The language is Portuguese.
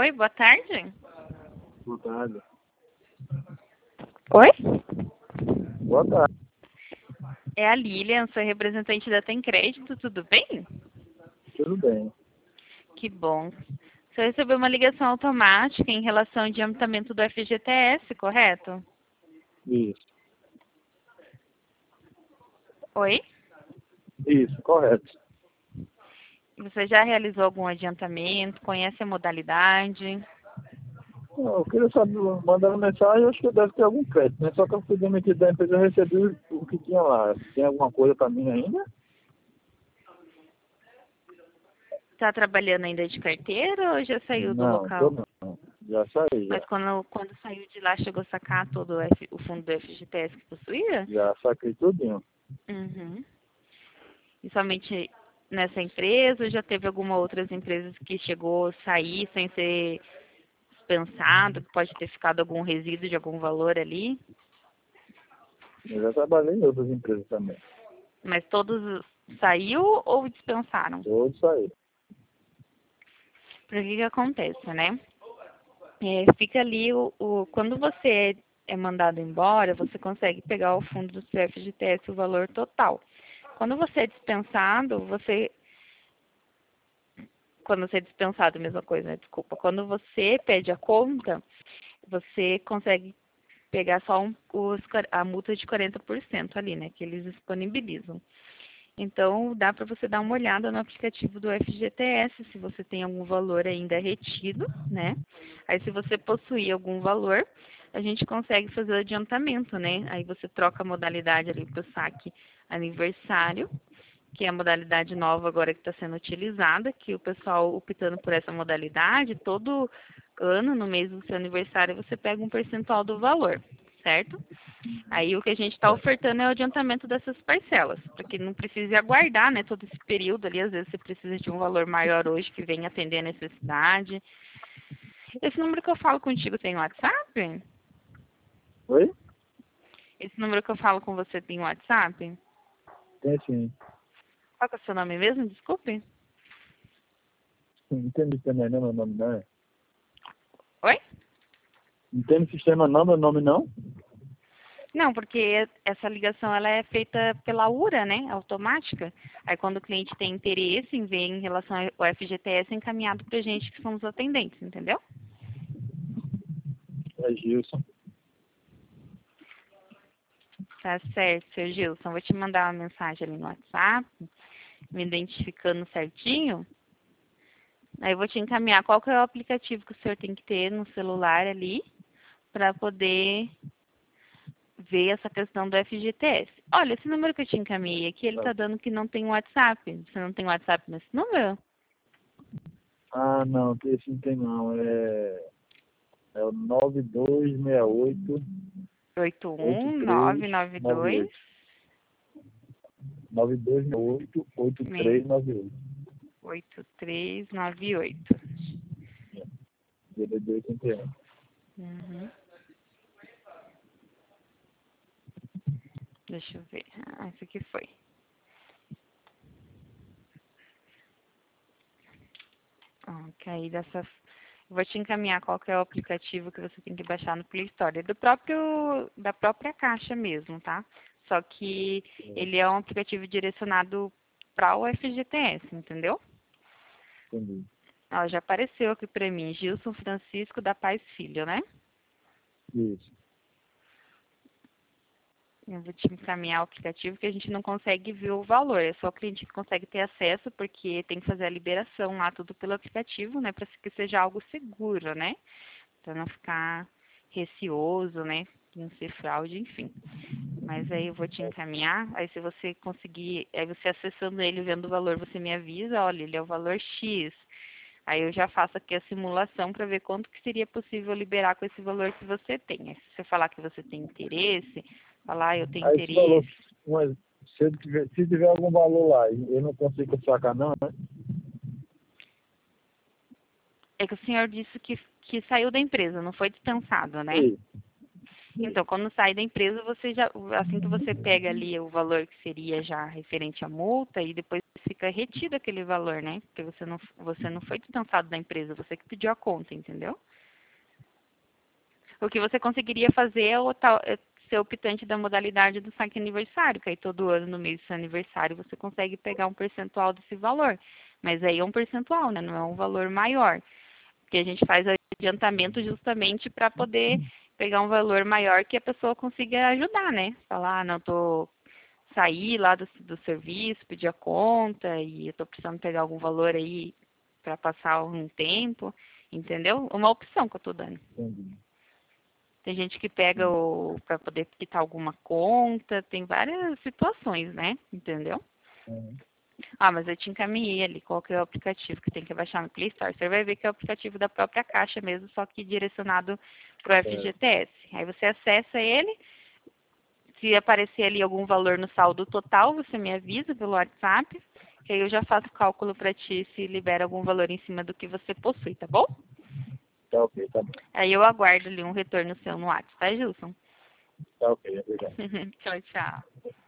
Oi, boa tarde. Boa tarde. Oi? Boa tarde. É a Lilian, sou representante da Tem Crédito, tudo bem? Tudo bem. Que bom. Você recebeu uma ligação automática em relação ao adiantamento do FGTS, correto? Isso. Oi? Isso, correto. Você já realizou algum adiantamento? Conhece a modalidade? Eu queria saber, mandando mensagem, eu acho que deve ter algum crédito, né? Só que eu fui demitido da empresa, eu recebi o que tinha lá. Tem alguma coisa para mim ainda? Está trabalhando ainda de carteira ou já saiu do Não, tô local? não. Já saí, Mas já. quando saiu de lá, chegou a sacar todo o fundo do FGTS que possuía? Já saquei tudinho. Uhum. E somente nessa empresa ou já teve alguma outras empresas que chegou a sair sem ser dispensado, que pode ter ficado algum resíduo de algum valor ali? Eu já trabalhei em outras empresas também. Mas todos saiu ou dispensaram? Todos saíram. Por que acontece, né? Fica ali quando você é mandado embora, você consegue pegar o fundo do seu FGTS o valor total. Quando você é dispensado, quando você é dispensado, mesma coisa, né? Desculpa. Quando você pede a conta, você consegue pegar só a multa de 40% ali, né? Que eles disponibilizam. Então, dá para você dar uma olhada no aplicativo do FGTS, se você tem algum valor ainda retido, né? Aí, se você possuir algum valor, a gente consegue fazer o adiantamento, né? Aí você troca a modalidade ali para o saque aniversário, que é a modalidade nova agora que está sendo utilizada, que o pessoal optando por essa modalidade, todo ano, no mês do seu aniversário, você pega um percentual do valor, certo? Aí o que a gente está ofertando é o adiantamento dessas parcelas, para que não precise aguardar, né, todo esse período ali, às vezes você precisa de um valor maior hoje que venha atender a necessidade. Esse número que eu falo contigo tem WhatsApp? Oi? Esse número que eu falo com você tem WhatsApp? Tem sim. Qual que é o seu nome mesmo? Desculpe. Não tem no sistema não, meu nome não é? Oi? Não tem no sistema não, meu nome não? Não, porque essa ligação ela é feita pela URA, né, automática. Aí quando o cliente tem interesse em ver em relação ao FGTS, é encaminhado para a gente que somos atendentes, entendeu? É Gilson. Tá certo, seu Gilson. Vou te mandar uma mensagem ali no WhatsApp, me identificando certinho. Aí eu vou te encaminhar qual que é o aplicativo que o senhor tem que ter no celular ali para poder ver essa questão do FGTS. Olha, esse número que eu te encaminhei aqui, ele tá dando que não tem WhatsApp. Você não tem WhatsApp nesse número? Ah, não, esse não tem não. É o 9268 81992 9268 8398. 8398. 8281. Uhum. Deixa eu ver. Ah, esse aqui foi. Ok, aí vou te encaminhar qual que é o aplicativo que você tem que baixar no Play Store. É da própria Caixa mesmo, tá? Só que ele é um aplicativo direcionado para o FGTS, entendeu? Entendi. Ó, já apareceu aqui para mim, Gilson Francisco da Paz Filho, né? Isso. Eu vou te encaminhar o aplicativo que a gente não consegue ver o valor. É só o cliente que consegue ter acesso, porque tem que fazer a liberação lá, tudo pelo aplicativo, né? Para que seja algo seguro, né? Para não ficar receoso, né? Não ser fraude, enfim. Mas aí eu vou te encaminhar. Aí se você conseguir, aí você acessando ele, vendo o valor, você me avisa, olha, ele é o valor X. Aí eu já faço aqui a simulação para ver quanto que seria possível liberar com esse valor que você tem. Aí se você falar que você tem interesse, falar, eu tenho Aí esse valor, interesse. mas se tiver algum valor lá, eu não consigo sacar não, né? É que o senhor disse que saiu da empresa, não foi dispensado, né? Sim. Então, quando sai da empresa, você já, assim que você pega ali o valor que seria já referente à multa, e depois fica retido aquele valor, né? Porque você não foi dispensado da empresa, você que pediu a conta, entendeu? O que você conseguiria fazer é ser optante da modalidade do saque aniversário, que aí todo ano, no mês do seu aniversário, você consegue pegar um percentual desse valor. Mas aí é um percentual, né? Não é um valor maior. Porque a gente faz adiantamento justamente para poder pegar um valor maior que a pessoa consiga ajudar, né? Falar, não, sair lá do serviço, pedir a conta e eu tô precisando pegar algum valor aí para passar um tempo, entendeu? Uma opção que eu tô dando. Entendi. Tem gente que pega para poder quitar alguma conta, tem várias situações, né? Entendeu? Uhum. Ah, mas eu te encaminhei ali qual que é o aplicativo que tem que baixar no Play Store. Você vai ver que é o aplicativo da própria Caixa mesmo, só que direcionado para o FGTS. Aí você acessa ele, se aparecer ali algum valor no saldo total, você me avisa pelo WhatsApp, que aí eu já faço o cálculo para ti se libera algum valor em cima do que você possui, tá bom? Tá ok, tá bom. Aí eu aguardo ali um retorno seu no WhatsApp, tá, Gilson? Tá ok, obrigado. Tchau, tchau.